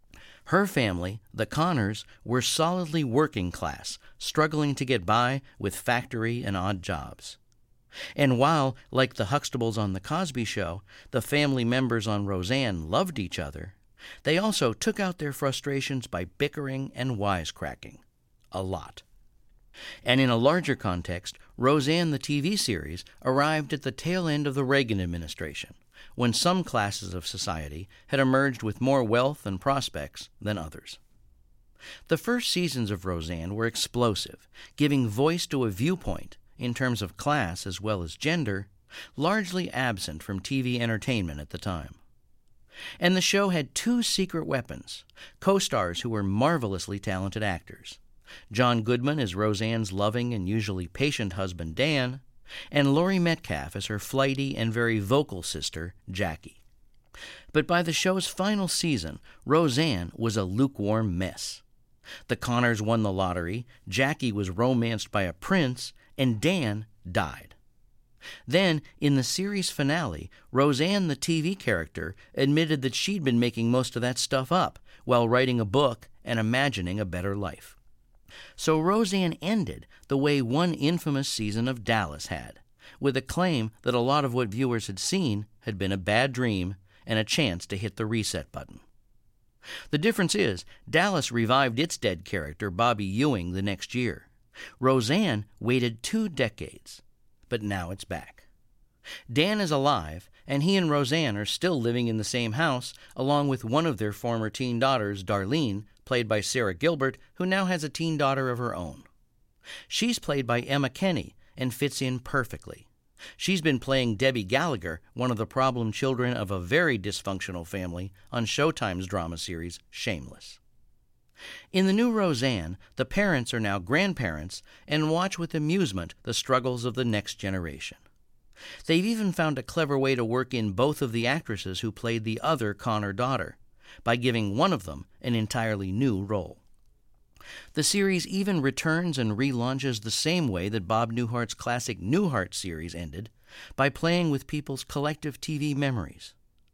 [SPEAKER 9] Her family, the Connors, were solidly working class, struggling to get by with factory and odd jobs. And while, like the Huxtables on The Cosby Show, the family members on Roseanne loved each other, they also took out their frustrations by bickering and wisecracking. A lot. And in a larger context, Roseanne the T V series arrived at the tail end of the Reagan administration, when some classes of society had emerged with more wealth and prospects than others. The first seasons of Roseanne were explosive, giving voice to a viewpoint, in terms of class as well as gender, largely absent from T V entertainment at the time. And the show had two secret weapons, co-stars who were marvelously talented actors. John Goodman as Roseanne's loving and usually patient husband Dan, and Laurie Metcalf as her flighty and very vocal sister Jackie. But by the show's final season, Roseanne was a lukewarm mess. The Connors won the lottery, Jackie was romanced by a prince, and Dan died. Then, in the series finale, Roseanne, the T V character, admitted that she'd been making most of that stuff up while writing a book and imagining a better life. So Roseanne ended the way one infamous season of Dallas had, with a claim that a lot of what viewers had seen had been a bad dream and a chance to hit the reset button. The difference is, Dallas revived its dead character, Bobby Ewing, the next year. Roseanne waited two decades, but now it's back. Dan is alive, and he and Roseanne are still living in the same house, along with one of their former teen daughters, Darlene, played by Sarah Gilbert, who now has a teen daughter of her own. She's played by Emma Kenney and fits in perfectly. She's been playing Debbie Gallagher, one of the problem children of a very dysfunctional family, on Showtime's drama series Shameless. In the new Roseanne, the parents are now grandparents and watch with amusement the struggles of the next generation. They've even found a clever way to work in both of the actresses who played the other Connor daughter, by giving one of them an entirely new role. The series even returns and relaunches the same way that Bob Newhart's classic Newhart series ended, by playing with people's collective T V memories.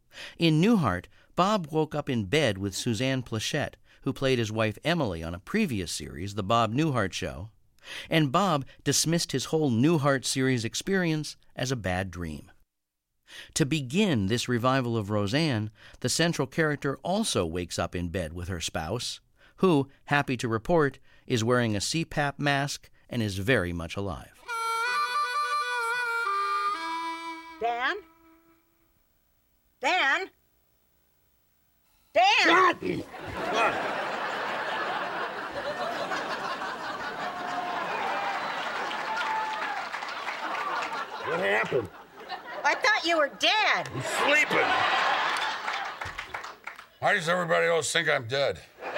[SPEAKER 9] In Newhart, Bob woke up in bed with Suzanne Pleshette, who played his wife Emily on a previous series, The Bob Newhart Show, and Bob dismissed his whole Newhart series experience as a bad dream. To begin this revival of Roseanne, the central character also wakes up in bed with her spouse, who, happy to report, is wearing a C PAP mask and is very much alive.
[SPEAKER 10] Dan? Dan? Dan! What?
[SPEAKER 11] What happened?
[SPEAKER 10] I thought you were dead.
[SPEAKER 11] I'm sleeping. Why does everybody else think I'm dead?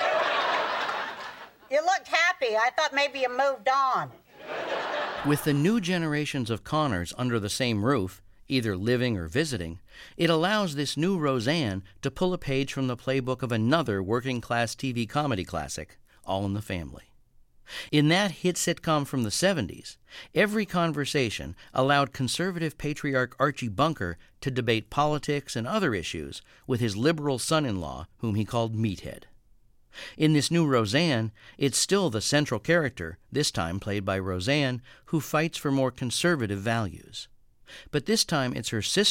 [SPEAKER 10] You looked happy. I thought maybe you moved on.
[SPEAKER 9] With the new generations of Connors under the same roof, either living or visiting, it allows this new Roseanne to pull a page from the playbook of another working-class T V comedy classic, All in the Family. In that hit sitcom from the seventies, every conversation allowed conservative patriarch Archie Bunker to debate politics and other issues with his liberal son-in-law, whom he called Meathead. In this new Roseanne, it's still the central character, this time played by Roseanne, who fights for more conservative values. But this time it's her sister,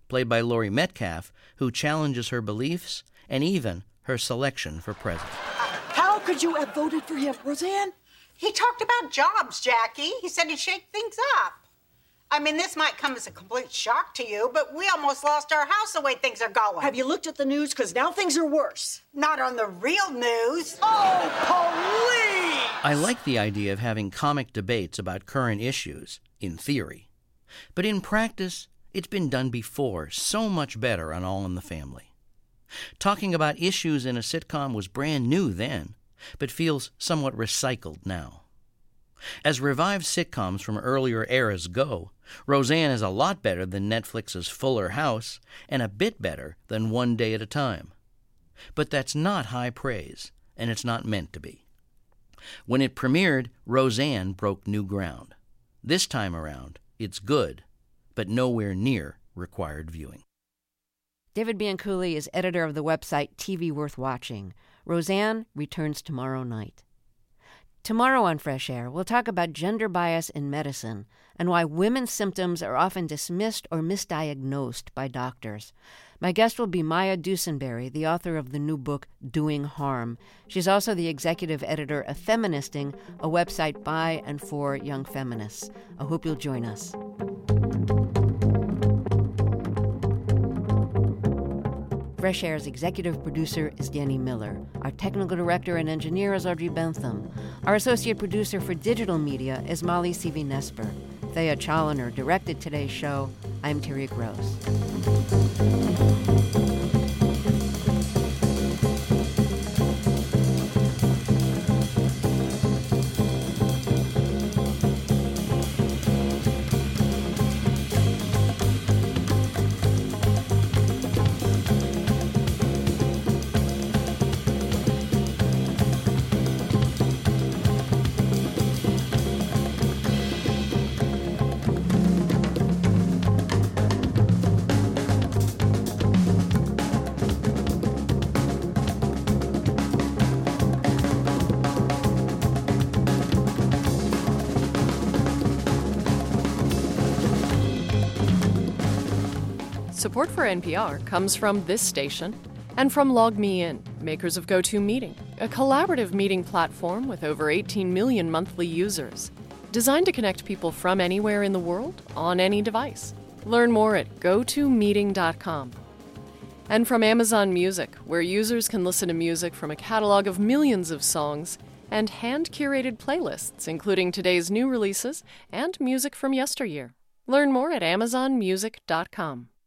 [SPEAKER 9] played by Laurie Metcalf, who challenges her beliefs and even her selection for president.
[SPEAKER 12] How could you have voted for him, Roseanne?
[SPEAKER 10] He talked about jobs, Jackie. He said he'd shake things up. I mean, this might come as a complete shock to you, but we almost lost our house the way things are going.
[SPEAKER 12] Have you looked at the news? Because now things are worse.
[SPEAKER 10] Not on the real news.
[SPEAKER 12] Oh, police!
[SPEAKER 9] I like the idea of having comic debates about current issues, in theory. But in practice, it's been done before, so much better on All in the Family. Talking about issues in a sitcom was brand new then, but feels somewhat recycled now. As revived sitcoms from earlier eras go, Roseanne is a lot better than Netflix's Fuller House and a bit better than One Day at a Time. But that's not high praise, and it's not meant to be. When it premiered, Roseanne broke new ground. This time around, it's good, but nowhere near required viewing.
[SPEAKER 1] David Bianculli is editor of the website T V Worth Watching. Roseanne returns tomorrow night. Tomorrow on Fresh Air, we'll talk about gender bias in medicine and why women's symptoms are often dismissed or misdiagnosed by doctors. My guest will be Maya Dusenberry, the author of the new book, Doing Harm. She's also the executive editor of Feministing, a website by and for young feminists. I hope you'll join us. Fresh Air's executive producer is Danny Miller. Our technical director and engineer is Audrey Bentham. Our associate producer for digital media is Molly Seavy-Nesper. Thea Challoner directed today's show. I'm Terry Gross.
[SPEAKER 6] Support for N P R comes from this station and from LogMeIn, makers of GoToMeeting, a collaborative meeting platform with over eighteen million monthly users, designed to connect people from anywhere in the world on any device. Learn more at go to meeting dot com. And from Amazon Music, where users can listen to music from a catalog of millions of songs and hand-curated playlists, including today's new releases and music from yesteryear. Learn more at amazon music dot com.